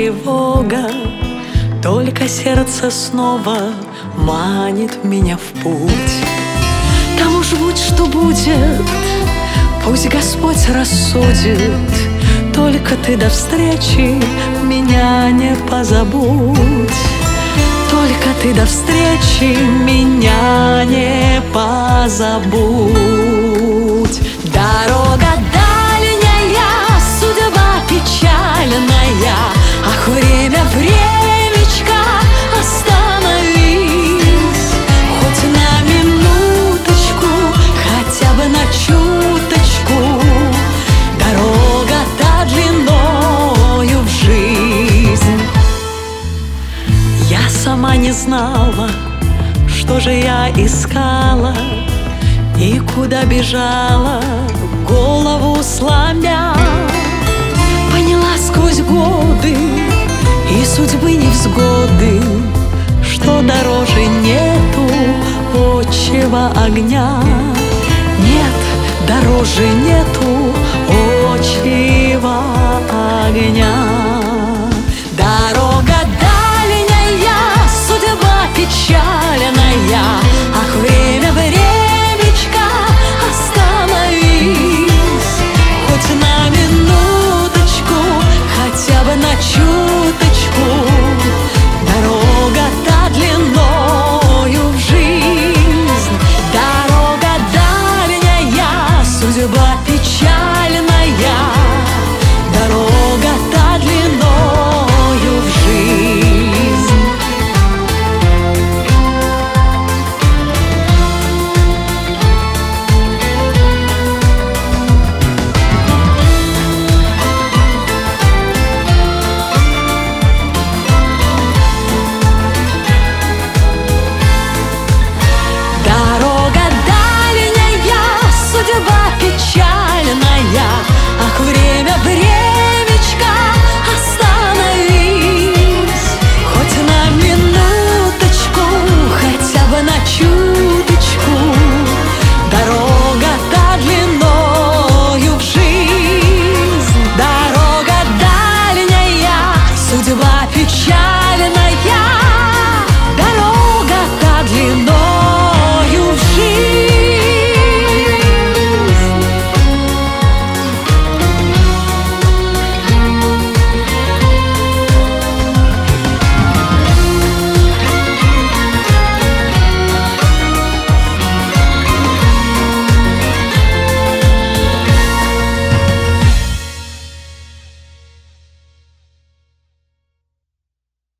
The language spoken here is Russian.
тревога, только сердце снова манит меня в путь. Там уж будь что будет, пусть Господь рассудит, только ты до встречи меня не позабудь. Только ты до встречи меня не позабудь. Дорога дальняя, судьба печальная, ах, время, времечко, остановись. Хоть на минуточку, хотя бы на чуточку. Дорога та длиною в жизнь. Я сама не знала, что же я искала и куда бежала, голову сломя. Поняла сквозь годы и судьбы невзгоды, что дороже нету отчего огня. Нет, дороже нету отчего огня.